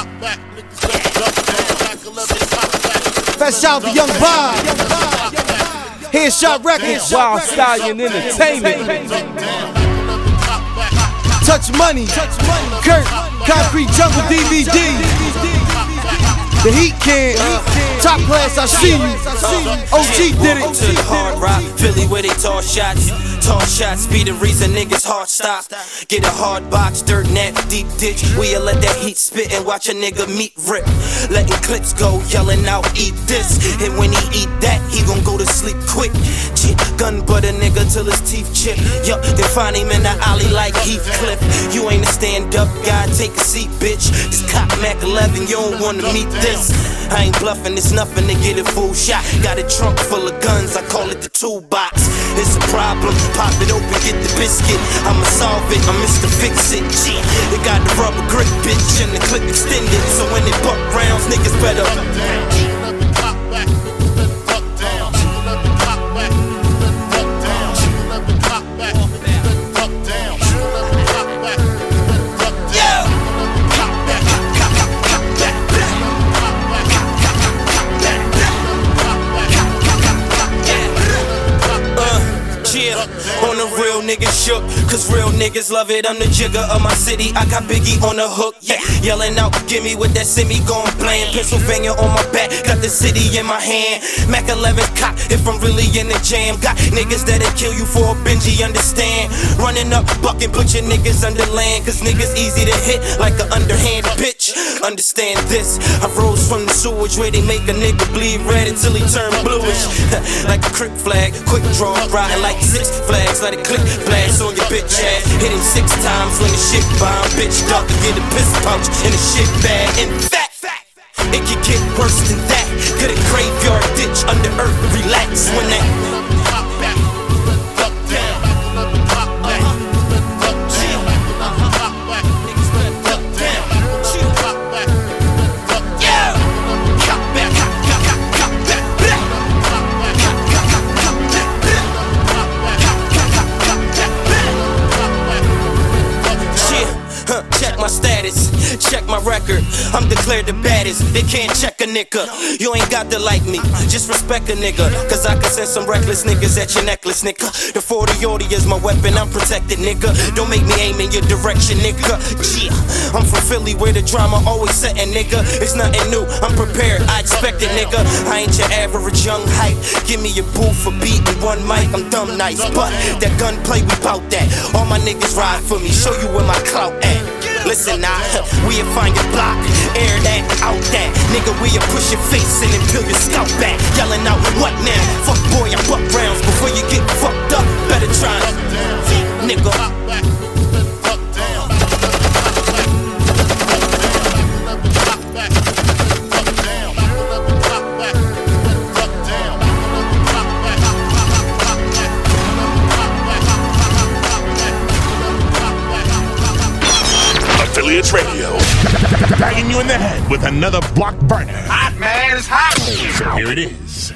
Best shout to Young Bob. Headshot Records. Wild Stallion Entertainment. Touch Money. Kurt. Concrete Jungle DVD. The Heat Can. Top class, I see you. OG did it. To the hard rock, Philly where they toss shots. Toss shots be the reason niggas heart stop. Get a hard box, dirt net, deep ditch. We'll let that heat spit and watch a nigga meat rip. Letting clips go, yelling out, eat this. And when he eat that, he gon' go to sleep quick. Gun butt a nigga till his teeth chip. Yup, then find him in the alley like Heathcliff. You ain't a stand up guy, take a seat, bitch. This cop Mac 11, you don't wanna meet this. I ain't bluffing, it's nothing to get a full shot. Got a trunk full of guns, I call it the toolbox. It's a problem, pop it open, get the biscuit. I'ma solve it, I'm Mr. Fix It. It got the rubber grip, bitch, and the clip extended. So when they buck rounds, niggas better. On the real niggas shook, cause real niggas love it. I'm the jigger of my city, I got Biggie on the hook, yeah. Yelling out, give me with that semi gon' bland. Pennsylvania on my back, got the city in my hand. Mac 11 cock, if I'm really in the jam. Got niggas that'll kill you for a Benji, understand. Running up, bucking, put your niggas under land. Cause niggas easy to hit, like an underhand bitch. Understand this, I rose from the sewage where they make a nigga bleed red until he turn bluish. Like a crick flag, quick draw, riding like Six Flags. Let it click, blast on your bitch ass. Hit him 6 times when the shit bomb. Bitch duck and get a piss pouch in a shit bag. In fact, it can get worse than that. Get a graveyard ditch under earth, relax when that. Check my status, check my record. I'm declared the baddest, they can't check a nigga. You ain't got to like me, just respect a nigga. Cause I can send some reckless niggas at your necklace, nigga. The 40-40 is my weapon, I'm protected, nigga. Don't make me aim in your direction, nigga. Yeah, I'm from Philly where the drama always setting, nigga. It's nothing new, I'm prepared, I expect it, nigga. I ain't your average young hype. Give me a booth for beat and one mic, I'm dumb nice. But that gunplay, we bout that. All my niggas ride for me, show you where my clout at. Listen now, we'll find your block, air that, out that. Nigga, we'll push your face in and peel your scalp back. Yelling out, what now? Fuck boy, I buck rounds. Before you get fucked up, better try. Nigga. Affiliates Radio, bagging you in the head with another block burner. Hot, man, it's hot. So here it is.